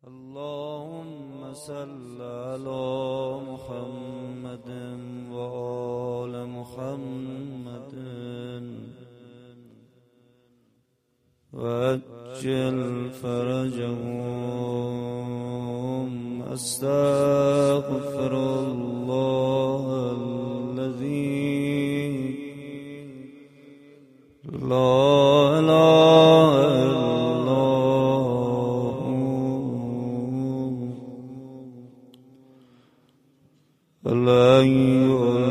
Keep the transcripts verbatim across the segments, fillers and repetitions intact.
اللهم صل على محمد وآل محمد وعجل فرجهم. استغفر الله الذي لا اله الا الحي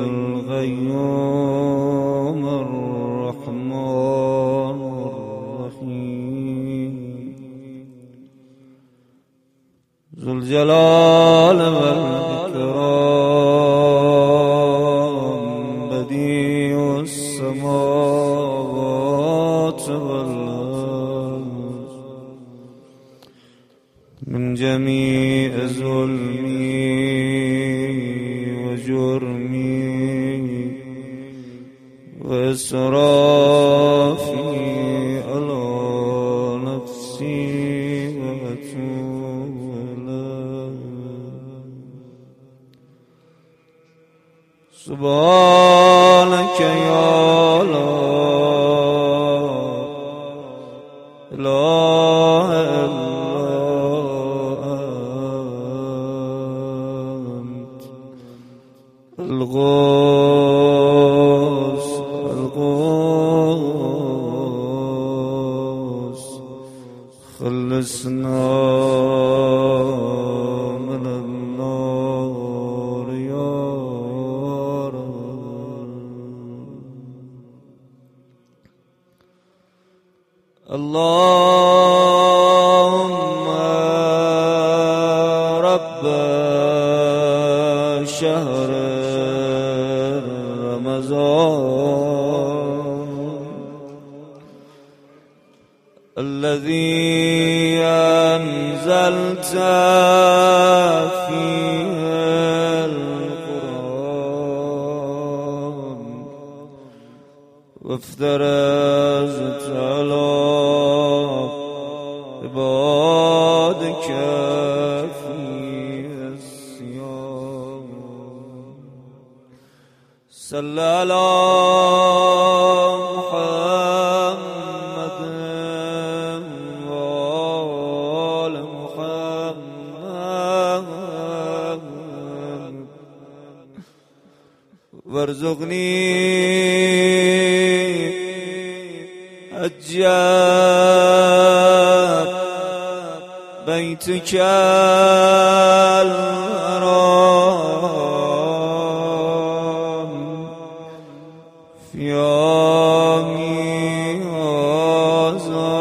القيوم الرحمن الرحيم ذو الجلال والإكرام بديع السماوات والأرض من جميع ظلمي جرمي وإسرافي على نفسي وأتوب إليك. سبحانك يا لا إله إلا الغوث الغوث خلصنا من النار يا رب. اللهم رب شهر الذي أنزلت فيه القرآن وافترضت على عبادك فيه الصيام. صل على وارزقني أجاب بيتك الحرام في يومي هذا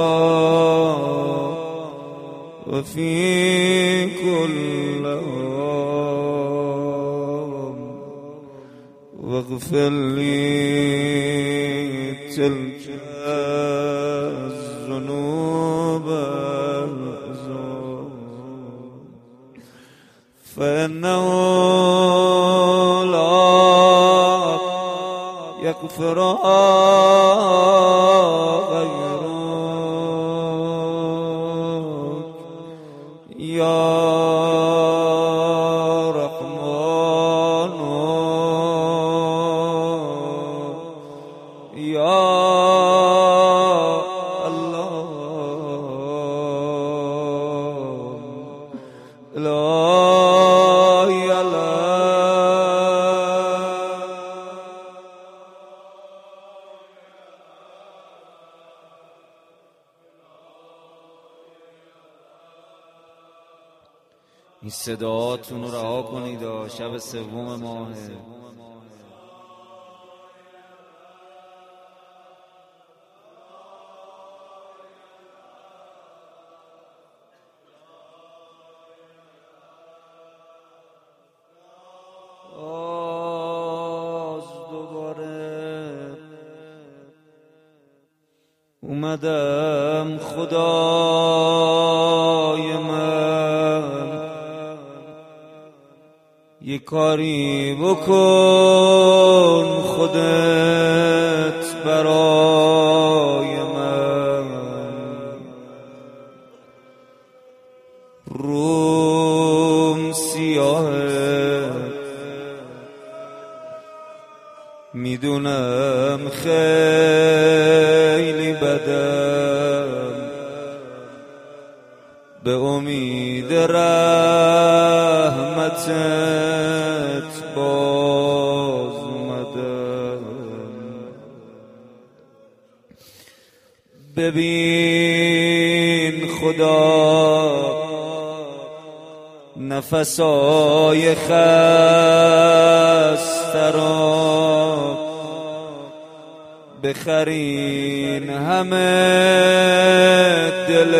وفي كل واغفر لي تلك الذنوب العظام فإنه لا يغفرها غيرك يا این صداهاتون رو رها کنید. شب سوم ماهه. آز دوباره اومدم خدای من یه کاری بکن خودت برای من. روم سیاهه، میدونم خیلی بدم، به امید رحمتت باز اومدم. ببین خدا نفسای خسته را، بخرین همه دل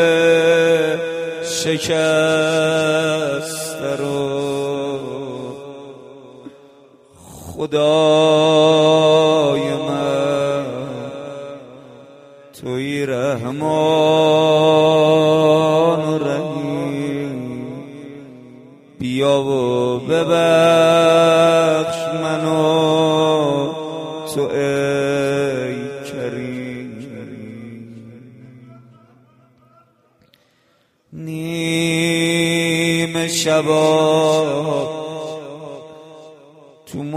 شکسته را. خدای من توی رحمان و رحیم، بیا و ببخش منو تو ای کریم. نیم شبا تو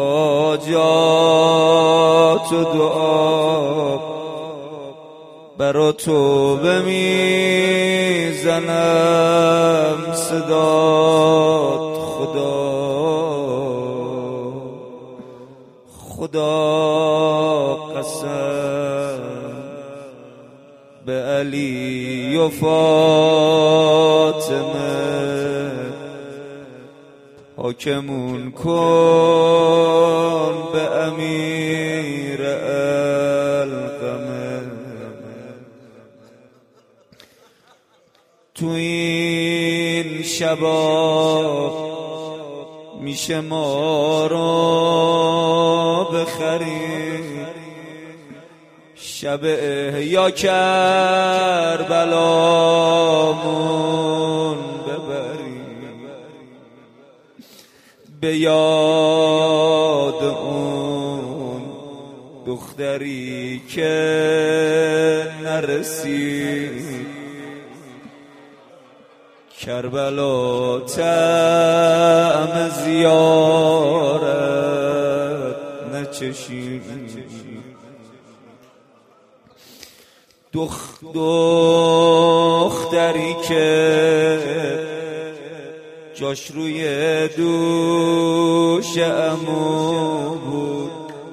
مناجات و دعا برا تو بمیزنم صدات. خدا خدا قسم به علی و فاطمه، حاکمون کن به امیر القمه. تو این شبا میشه ما رو بخری، شب احیا کربلامون ببری، به یاد اون دختری که نرسید، کربلا طعم زیارت نچشید. دخ دختری که جاش روی دوش عمو بود،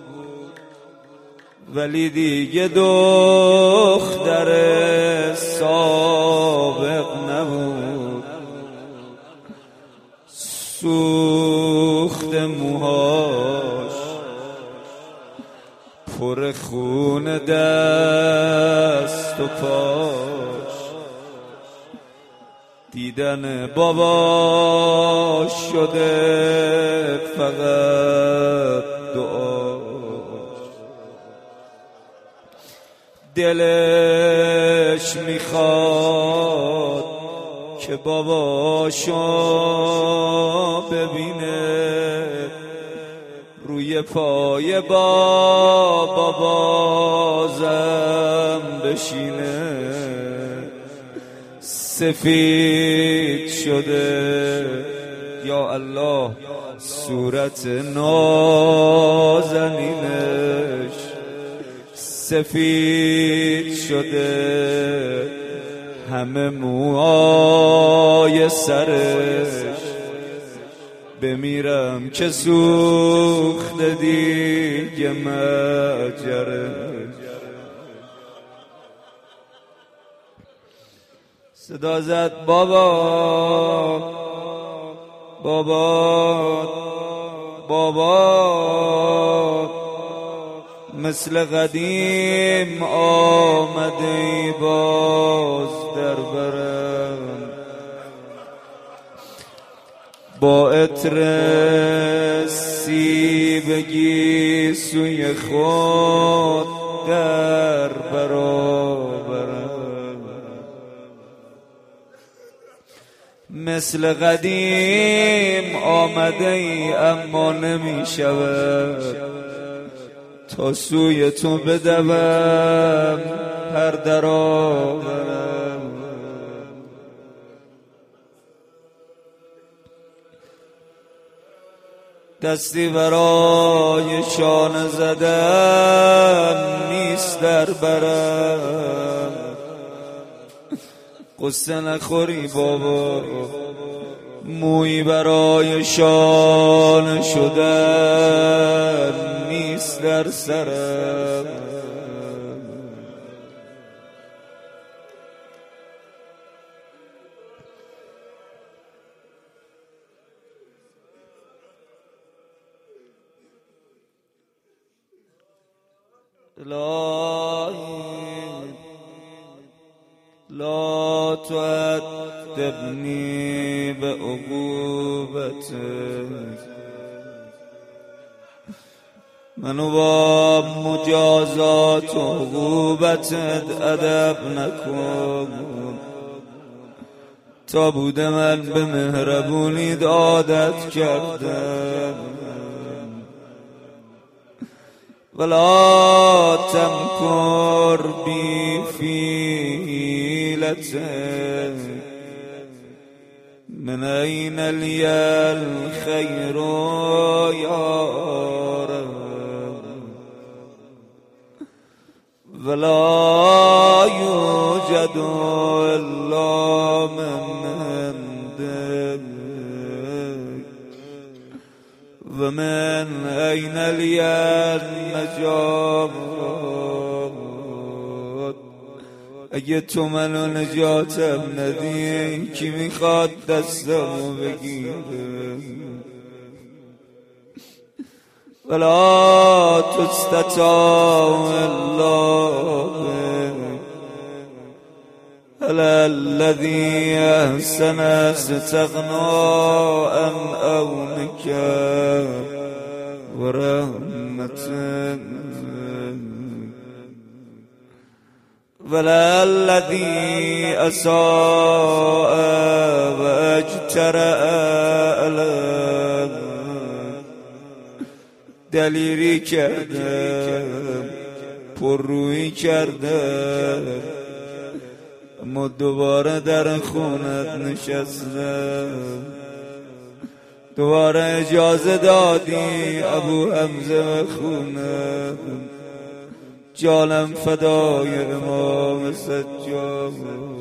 ولی دیگه دختر سابق نبود. سوخت موهاش پر خون دست و پاش، دیدن باباش شده فقط دعاش. دلش میخواد که باباشو ببینه، روی پای بابا بازم بشینه. سفید شده یا الله صورت نازنینش، سفید شده همه موهای سرش. بمیرم که سوخته دیگه مجرش. صدا زد بابا بابا بابا، مثل قدیم آمده باز در برم، با عطر سیبگی سوی خود در برابرم. مثل قدیم آمده ای اما نمی شود، تا سوی تو بدوم هر در آورم. دستی برای شانه زدن نیست در برم، قصه نخوری بابا، موی برای شانه شدن نیست در سرم. الهی لا تعذبنی بعقوبتک، منو با مجازات و عقوبتت ادب نکن، تا بوده من به مهربونی عادت کردم. ولا تمکر بی فیلتک، من این لی الخیر یا رب، ولا یوجد الا من عندک، و من این لی النجات. اگه تو منو نجاتم ندی کی میخواد دستمو بگیره؟ ولا تستطاع الا بک، الا الذی احسن استغنا عن عونک و رحمتک، ولا الذی اساء و اجترأ علیک، دلیری کردم، پررویی کردم، اما دوباره در خونت نشستم، دوباره اجازه دادی ابو حمزه و خونم، جانم فدای امام سجاد.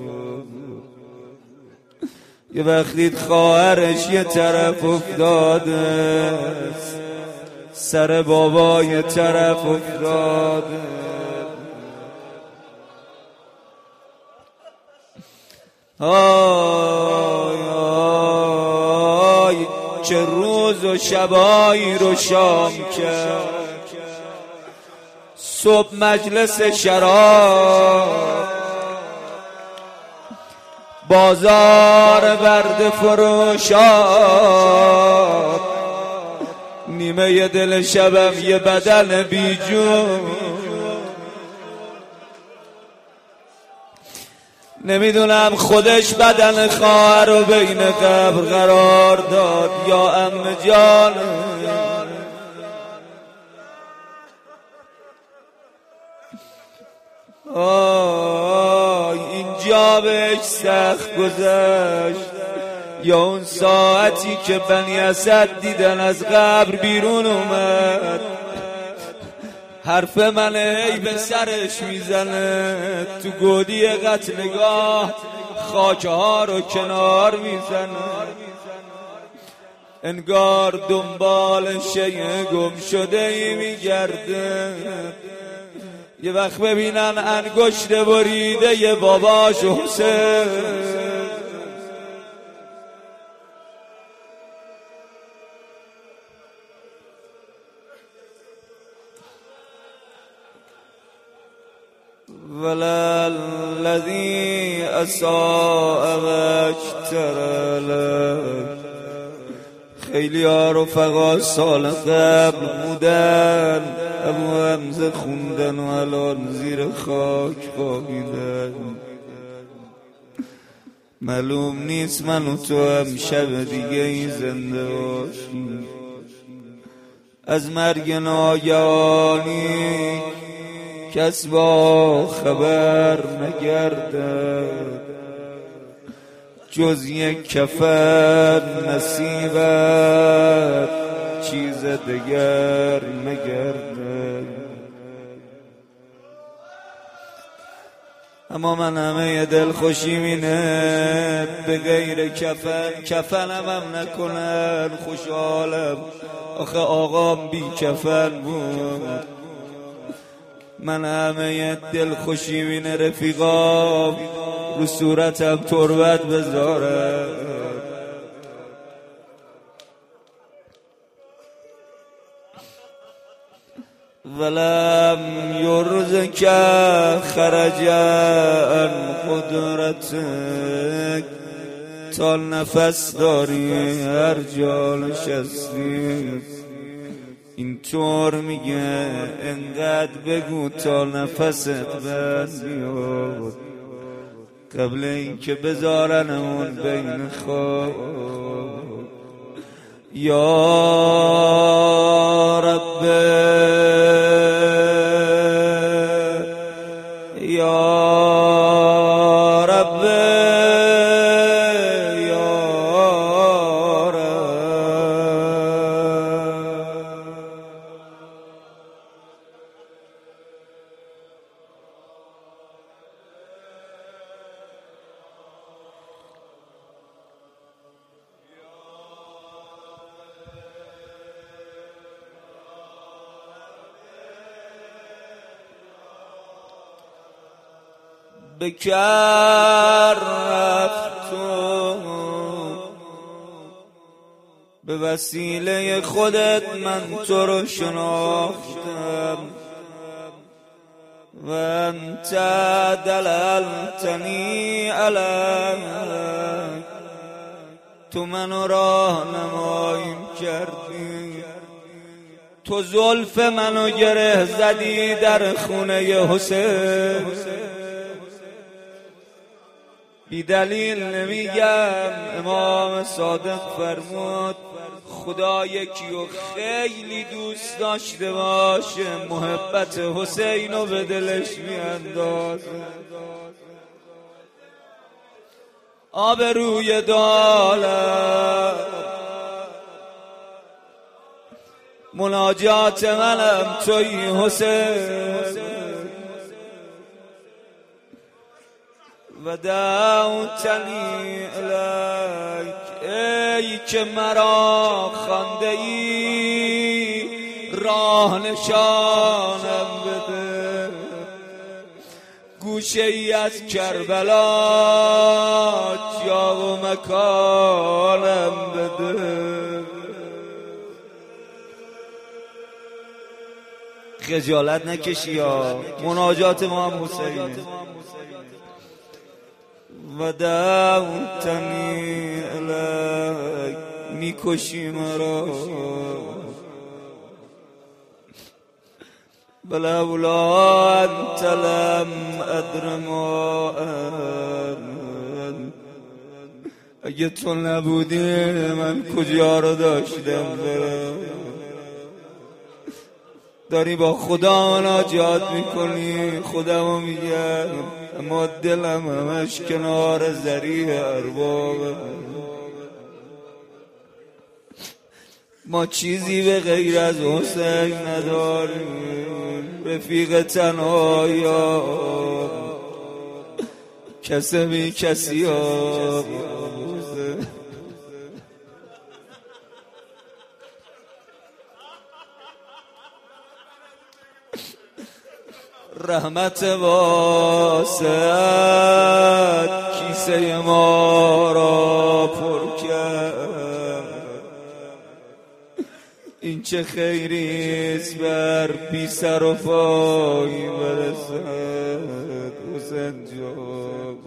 یه وقتی خواهرش یه طرف افتاده، سر بابا یه طرف افتاده، آی آی چه روز و شبایی رو شام کرد، صبح مجلس شراب، بازار برد فروشات، نیمه ی دل شبم یه بدن بیجون، نمیدونم خودش بدن خواهر رو بین قبر قرار داد یا عمه جان. آی اینجا بهش سخت گذشت، یا اون ساعتی که بنی اسد دیدن از قبر بیرون اومد، حرف من هی به سرش میزنه، تو گودی قتلگاه خاکه ها رو کنار میزنه، انگار دنبال شیء گم شده ای میگرده. یه وقت ببینن انگشت بریده یه باباش حسین، ولا الذی اساء و اجترأ لک. خیلی ها رفقا سال قبل بودن، ابو حمزه خوندن و الان زیر خاک خوابیدن. معلوم نیست من و تو هم شب دیگه ای زنده باشیم. از مرگ ناگهانی کس با خبر نگردد، جز یک کفن نصیبت چیز دگر نگرده. اما من همه دل خوشی مینه به غیر کفن، کفنم هم نکنن خوشحالم، آخه آقام بی کفن بود. من همه دل خوشی مینه رفیقام رو صورتم تربت بذارم. ولم یرزق خرجا قدرتک، تا نفس داری هر جا نشستی. اینطور میگه انقدر بگو تا نفست بند بیاد، قبل اینکه بذارنمون بین خواب. یا رب یا رب یا رب. بکر رفتو به وسیله خودت من تو رو شناختم، و انت دللتنی علیک، تو منو راهنمایی کردی. تو زلف منو گره زدی در خونه حسین. بی دلیل نمیگم، امام صادق فرمود خدا یکی و خیلی دوست داشته باشه محبت حسین رو به دلش میاندازه. آب روی دالم مناجات منم توی حسین، و دعوتنی الیک، ای که مرا خانده ای راه نشانم بده. گوشه ای از کربلا جا و مکانم بده. خجالت نکشی یا مناجات ما هم حسینه. و دعوتنی الیک، میکشی مرا بلولا انت لم ادر ما ان، اگه تو نبودی من کجا رو داشتم برم. داری با خدا مناجات میکنی، خودمو میگم اما دلم همش کنار ذریع ارباب. ما چیزی به غیر از حسین نداریم، رفیق تنهایی ها، کسی بی کسی ها. رحمت واسعت کیسه ما را پر کرد. این چه خیریست بر بی سر و پایی برسد حسین جان.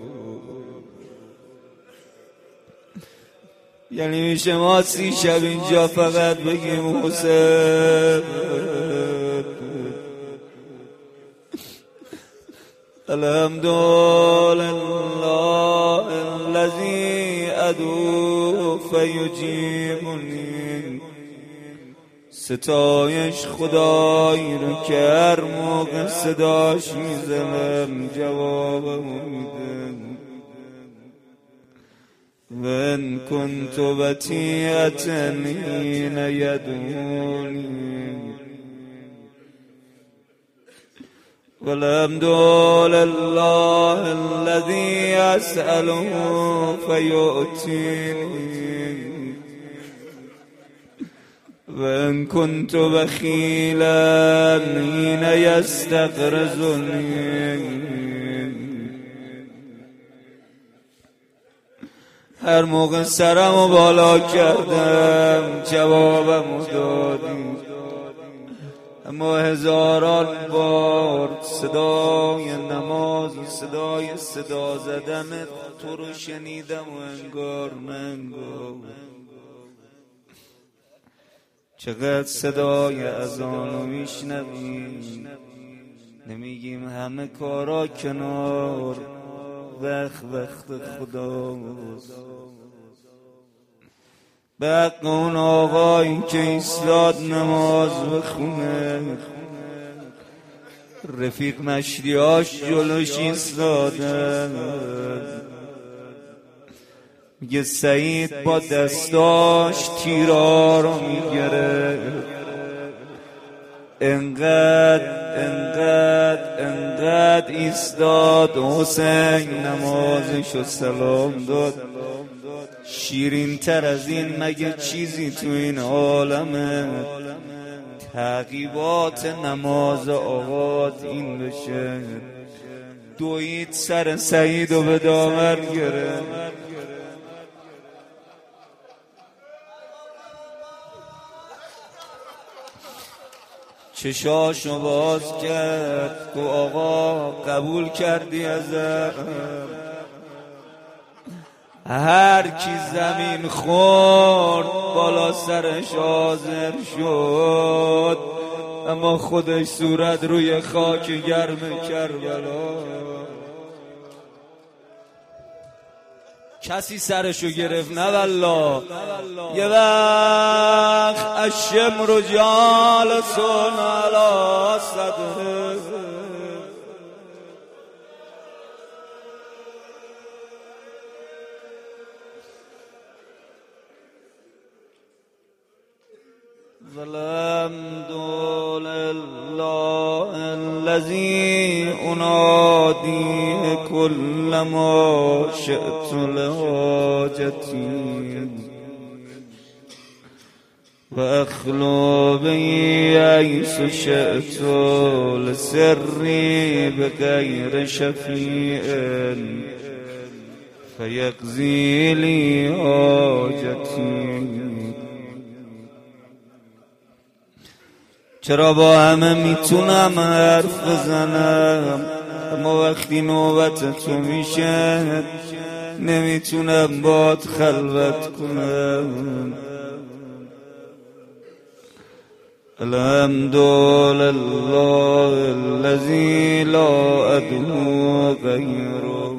یعنی میشه ما سی شب اینجا فقط بگیم حسین. الحمدلله الذی ادعو فیجیبنی، ستایش خدایی رو که هر موقع صداش میزنم جوابمو میده. وإن كنت بتيئة حين يدعوني والحمد لله الذي أسأله فيؤتيني وإن كنت بخيلا حين يستغرزني هر موقع سرمو بالا کردم جوابمو دادی، اما هزاران بار صدای نماز و صدای صدا زدن تو رو شنیدم و انگار منگار چقدر صدای اذانو میشنویم، نمیگیم همه کارا کنار، وقت وقت خداست. به حق اون آقایی که ایستاد نماز بخونه، رفیق مشریاش جلوش ایستادن، میگه سعید با دستاش تیرا رو میگره، انقدر انقدر انقدر ایستاد حسین نمازشو سلام داد. شیرین تر از این مگه چیزی تو این عالمه؟ تعقیبات نماز آقات این بشه، دوید سر سعید و به دامن گره. چشاشو باز کرد گو آقا قبول کردی ازم، هر کی زمین خورد بالا سرش حاضر شد، اما خودش صورت روی خاک گرم کربلا. کسی سرشو گرفت نه والله. یه وقت الشمر جالسون علی صدره، والحمد لله الذي أنادي كل ما شئت لحاجتي وأخلو بي حيث شئت لسري بغير شفيع فيقضي لي حاجتي. چرا با همه میتونم حرف بزنم، اما وقتی نوبت تو میشه نمیتونم باد خلوت کنم. الحمد لله الذي لا ادعو غیره.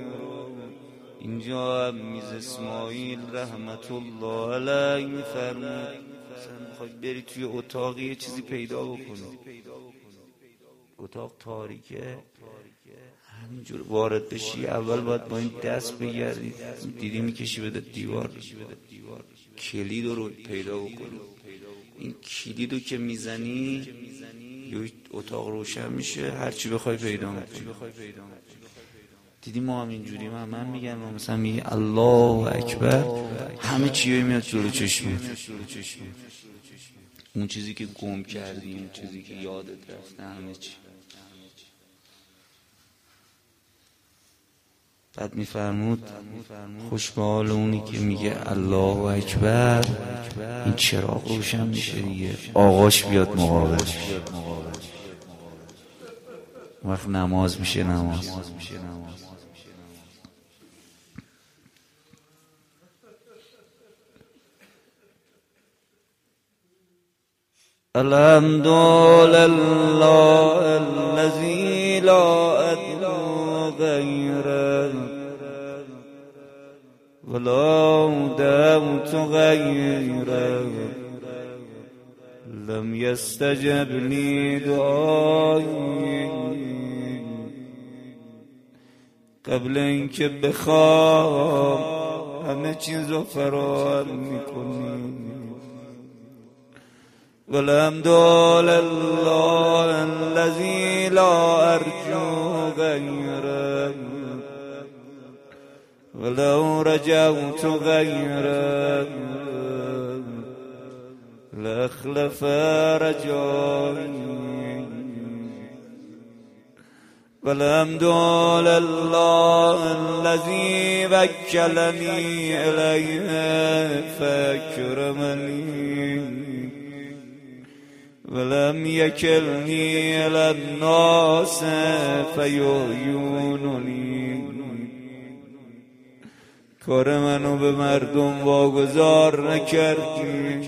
اینجا هم میز اسماعیل رحمت الله علیه میفرمود میخوای بری توی اتاق یه چیزی پیدا بکنی، اتاق تاریکه، همینجور وارد بشی اول باید با این دست بگردی، دیدی میکشی بده دیوار، کلید رو پیدا بکنی. این کلیدو که میزنی یه اتاق روشن میشه، هرچی بخوای پیدا میکنی. دیدی ما هم اینجوری، من من میگم مثلا میگه الله اکبر، همه چیه میاد جلو چشمت. اون چیزی که گم کردی، اون چیزی که یادت رفته، همه چی. بعد میفرمود خوش به حال اونی که میگه الله اکبر، این چراغ روشن میشه دیگه، آقاش بیاد مقابلش، وقت نماز میشه نماز. الحمد لله الذي لا أدعو غيره ولا دعوت غيره لم يستجب لي دعائي. قبل اینکه بخوام همه چیزو فراهم میکنی. والحمد لله الذی لا ارجو غیره ولو رجوت غیره لاخلف رجایی. والحمد لله الذي وكلني إليه فأكرمني ولم يكلني إلى الناس فيهينوني. کار منو به مردم واگذار نکردی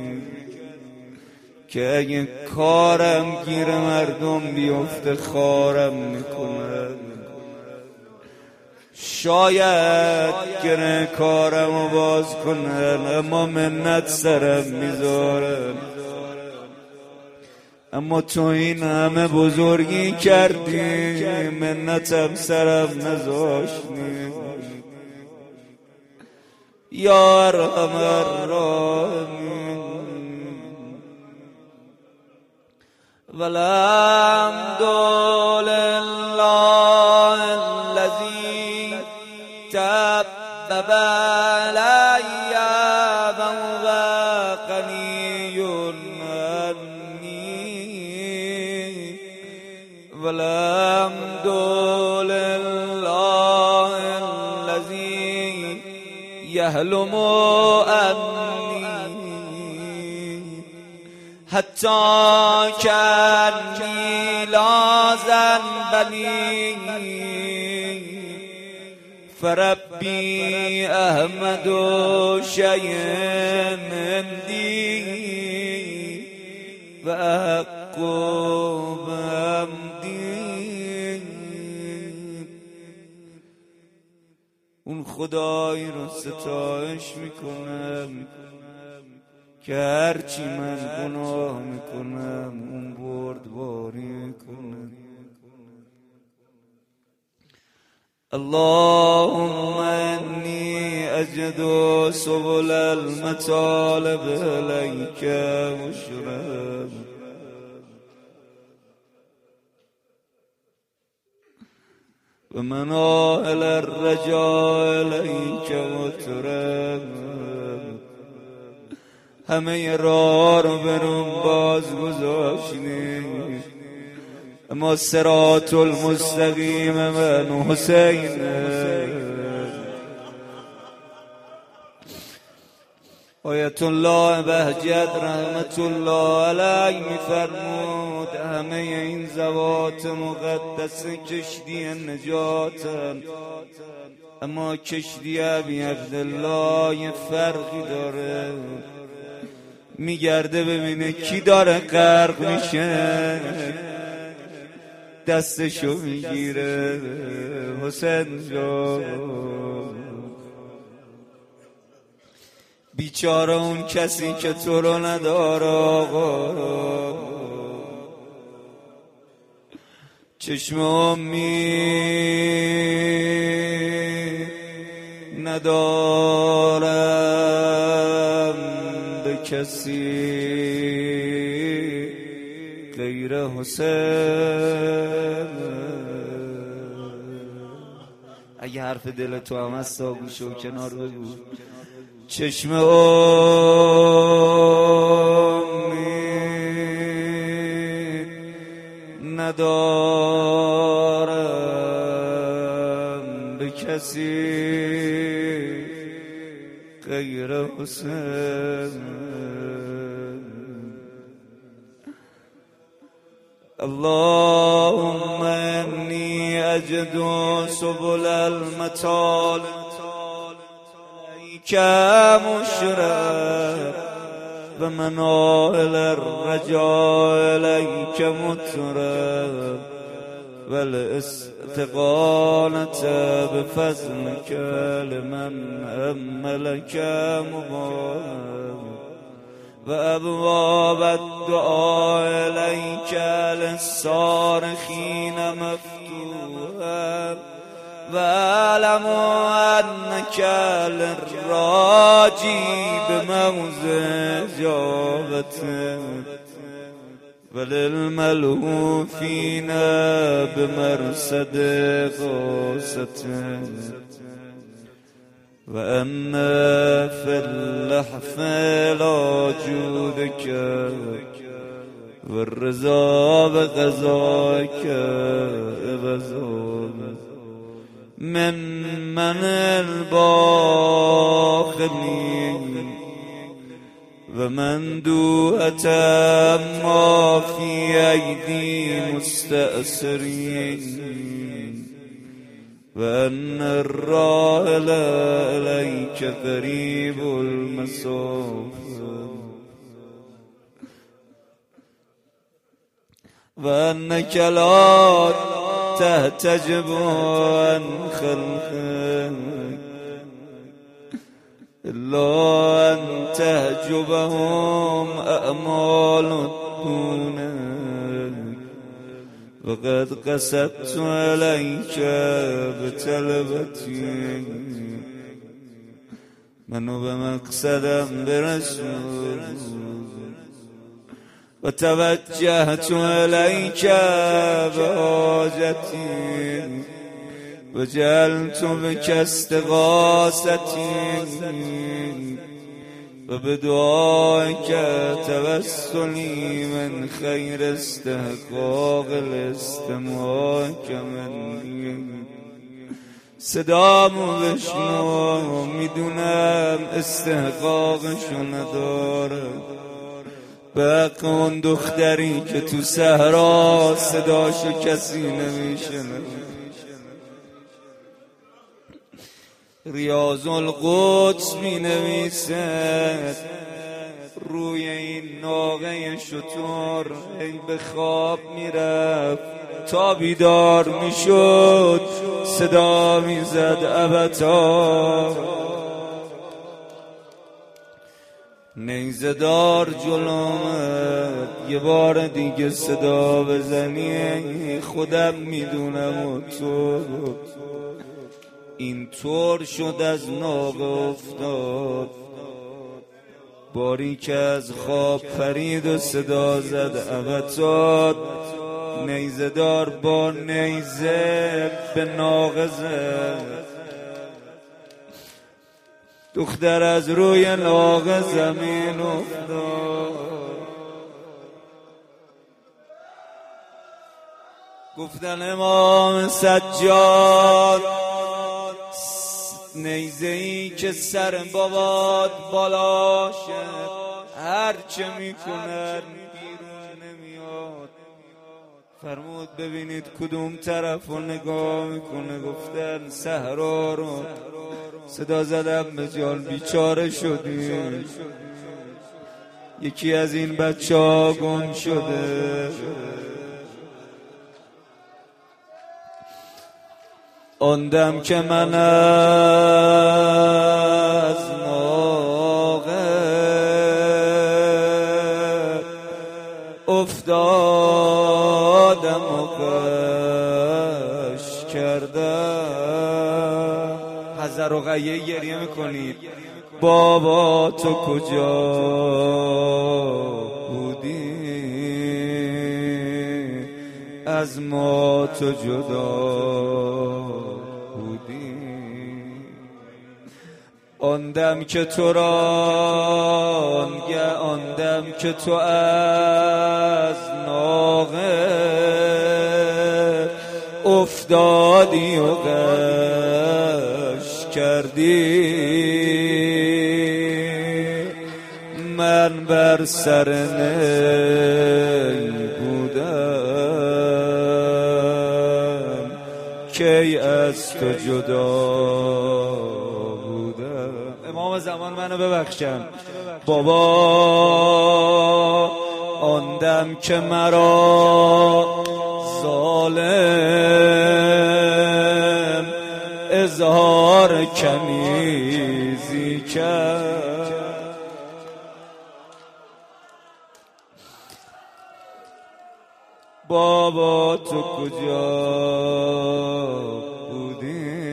که اگه کارم گیر مردم بیفته خارم میکنه. شاید گره کارمو باز کنن اما منت سرم میذارن. اما تو این همه بزرگی کردی منتم سرم نذاشتی. یا ارحم الراحمین. والحمد لله الذي تبب علي وهو غني عني. والحمد لله الذي يحلم عني حتی کنی لا ذنب لی فربی احمد شیء عندی و احق بحمدی. اون خدایی رو ستایش میکنم که هرچی من گناه میکنم اون بردباری کنه. اللهم انی اجد سبل المطالب الیک مشرب و مناهل الرجاء الیک مطرب. همه راه رو برون باز گذاشتی اما صراط المستقیم من حسین. آیت الله بهجت رحمت الله علیه میفرمود همه این ذوات مقدس کشتی نجاتن اما کشتی ابی عبدالله یه فرقی داره. میگرده ببینه کی داره غرق میشه دستشو میگیره. حسین جان بیچاره اون کسی که تو رو نداره آقا. چشم امید ندارم به کسی غیر حسین. اگه حرف دل تو هم هست گوشو کنار بگو. چشم امید ندارم به کسی غیر حسین. اللهم انی اجد سبل المطالب الیک مشرب و مناهل الرجاء الیک مطرب و الاستقامة بفضلک لمن املک مبارک و ابواب الدعاء الیک للصارخین مفتوحا واعلموا انك الراجي بموضع جابته وللملهوفين بمرصد غوصته وأن في اللحف لا جودك والرضا بقضائك بزول من من الباخلين ومن دوءة ما في أيدي مستأسرين وأن الراحل إليك قريب المسافة وأنك لا تحتجب عن خلقك إلا أن تحجبهم أعمال دونك وقد قصدت عليك بطلبتي منو بمقصدم برسول وتوجهت إليك بحاجتي وجعلت بك استغاثتي وبدعائك توسلي من خير استحقاق الاستماعك مني صدامو بشنو میدونم استحقاقشو نداره بقیه اون دختری که تو صحرا صداشو کسی نمیشنه ریاض القدس می نویسد روی این ناقه شتر ای به خواب می رفت تا بیدار می شد صدا می زد ابتا نیزدار جلومت یه بار دیگه صدا بزنی خودم میدونم و تو این طور شد از ناقه افتاد باری که از خواب پرید و صدا زد ابتاد نیزدار با نیزه به ناقه زد دختر از روی ناقه زمین افتاد گفتن امام سجاد نیزه‌ای که سر بابات بالا شد هر چه میکنن بیرون نمیاد فرمود ببینید کدوم طرف رو نگاه میکنه گفتن صحرا رو صدا زدم به جان بیچاره شدیم یکی از این بچه ها گم شده آن دم که من از ناقه افتادم و قش کردم حضر و غیه گریه میکنید بابا تو کجا بودی از ما تو جدا بودی آن دم که تو را آنگه آن دم که تو از ناقه افتادی و غش کردی من بر سر نی بودم کی از تو جدا بودم امام زمان منو ببخشم بابا آن دم که مرا ظالم اظهار کنیزی کرد بابا تو کجا بودی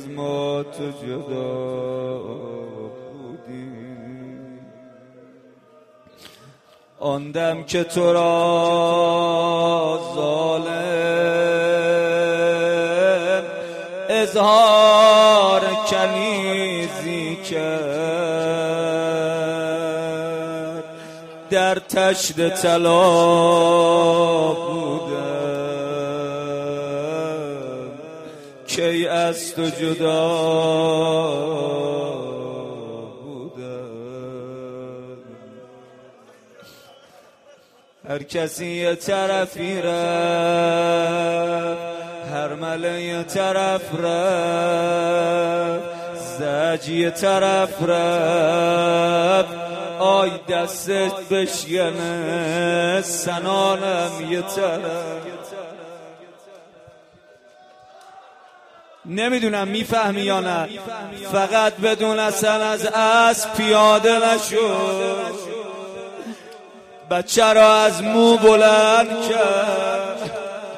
از ما تو جدا بودی. آن دم که تو را ظالم اظهار کنیزی کرد، در تشت طلا بودم کی از تو جدا بودم. هر کسی یه طرفی رفت، هر مله یه طرف رفت، زجی یه طرف رفت، آی دستت بشکنه سنانم یه طرف. نمیدونم میفهمی یا نه، فقط بدون اصلا از اسب پیاده نشو، بچه را از مو بلند کرد.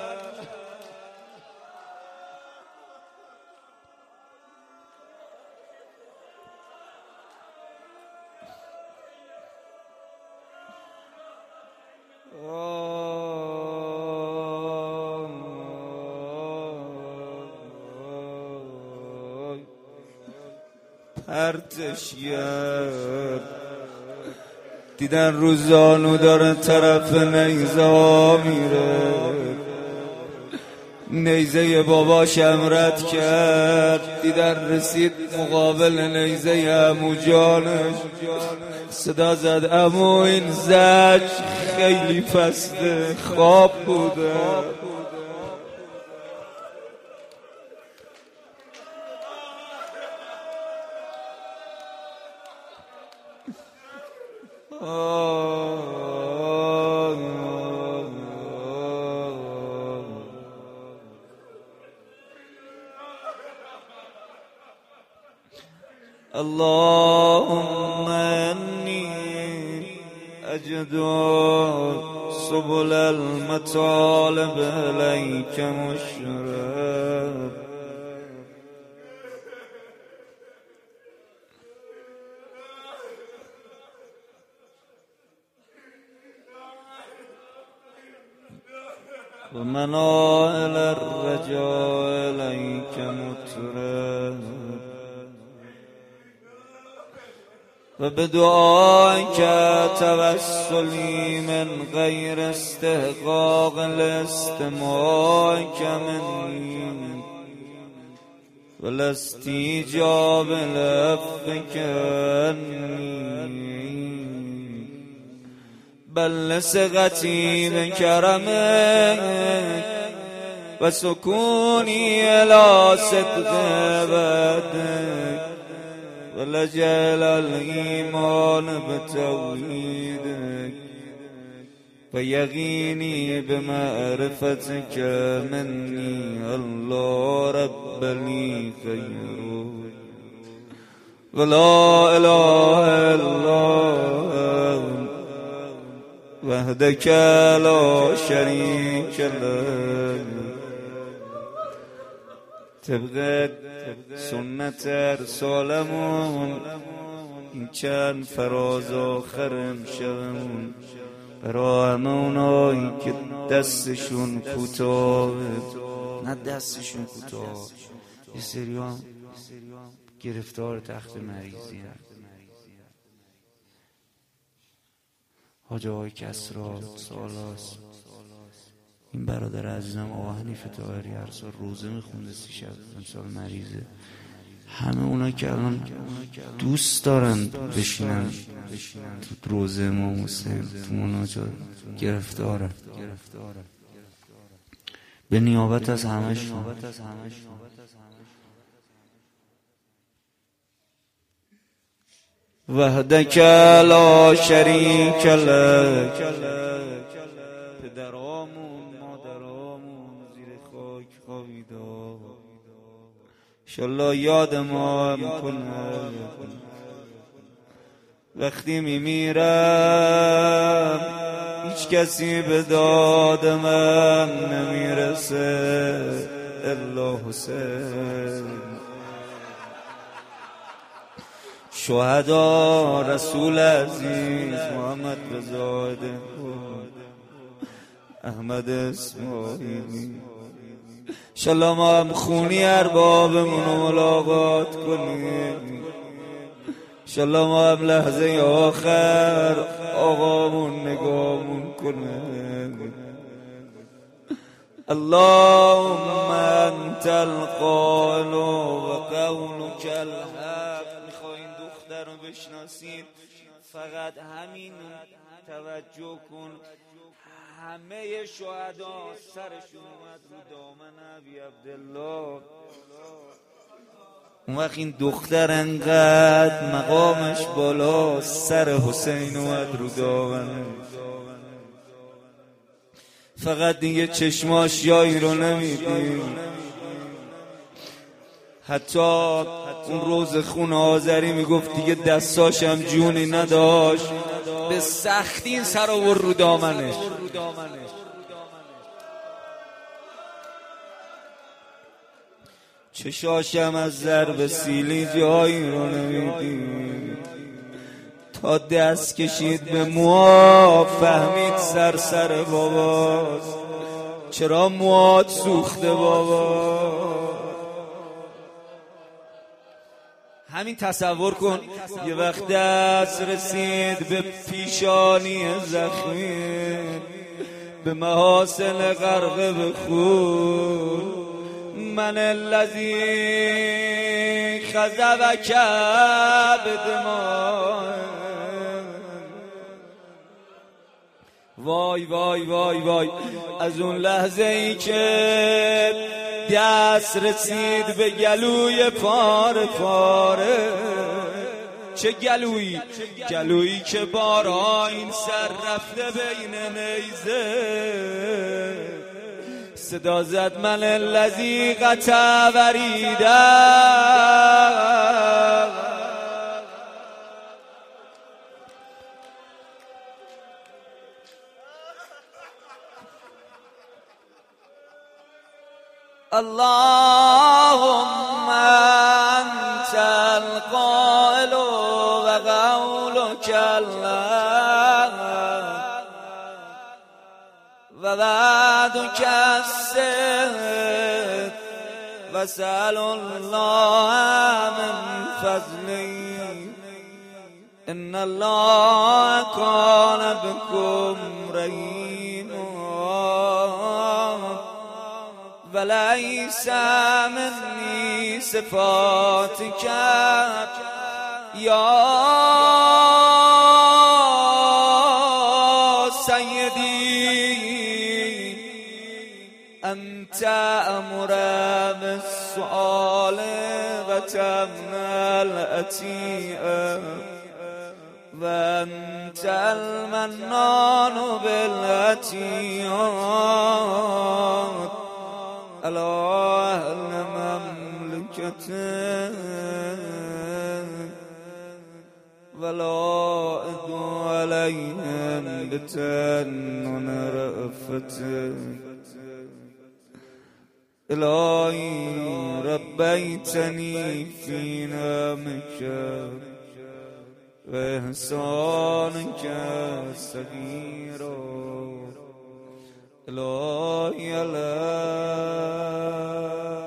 پرتش کرد، دیدن روزانو داره طرف نیزه میره، نیزه باباشم رد کرد، دیدن رسید مقابل نیزه عمو جانش، صدا زد عمو این زج خیلی پسته، خواب بوده. اللهم انی اجد سبل المطالب الیک مشرب. و منائل الرجاء الیک مطرب. و بدعائك توسلی من غیر استحقاق لاستماعك منی والاستیجاب لعفوك عنی، بل لثقتی بکرمک و سکونی الی صدق وعدک ولجل الإيمان بتوحيدك فيغيني بمعرفتك مني الله رب لي خير ولا إله إلا وحدك لا شريك لك. طبق سنت ارسالمون این چند فراز آخرم شبمون برای همه اونایی که دستشون کوتاه، نه دستشون کوتاه، یه سری هم گرفتار تخت مریضی هم، حاج آقای کسرا سالاست، این برادر عزیزم آقا حنیفه طاهری هر سال روزه میخونده سی شب، امسال مریضه. همه اونا که الان دوست دارن بشینن تو روزه امام حسین تو مناجات گرفتارن، به نیابت از همشون. وحدک لا شریک لک. پدرامون مادرامون زیر خاک خوابیدن، انشالله یاد ما هم کنه. وقتی میمیرم هیچ کسی به داد من نمیرسه الا حسین. شهدا رسول عزیز محمد رضا احمد اسماعیلی. انشالله ما هم خونی اربابمون رو ملاقات کنیم. انشالله ما هم لحظه آخر آقامون نگامون کنیم. اللهم انت القائل و قولک الحق. میخواین دختر رو بشناسید فقط همین توجه کن. همه شهدا سرشون اومد رو دامن ابی عبدالله. اون وقت این دختر انقدر مقامش بالا، سر حسین اومد رو دامن. فقط دیگه چشماش جایی رو نمیدیم. حتی اون روز خون آذری میگفت دیگه دستاشم جونی نداشت، به سختی این سر آورد رو دامنش. چشاشم از ضرب سیلی جایی رو نمیدیم. تا دست کشید به موها فهمید سر سر باباست. چرا موهات سوخته بابا؟ همین تصور کن یه وقت دست رسید به پیشانی زخمی، به محاسن غرق به خون. من الذی خذبک بدماء. وای وای وای وای از اون لحظه ای که دست رسید به گلوی پاره پاره. چه گلویی؟ گلویی که بارا این سر رفته بین نیزه. صدا زد من الذی قطع وریده. اللهم انت القائل و قولک الحق و وعدک الصدق و سأل الله من فضله ان الله کان بكم رحیما ولیس منی صفاتک یا سیدی انت امر بالسؤال و تمنع العطیه و انت المنان بالعطیات على اهل مملكته ولا ادو عليهم بتنن رأفته. الهی ربیتنی فی نعمک و احسانک صغیرا. الهی الله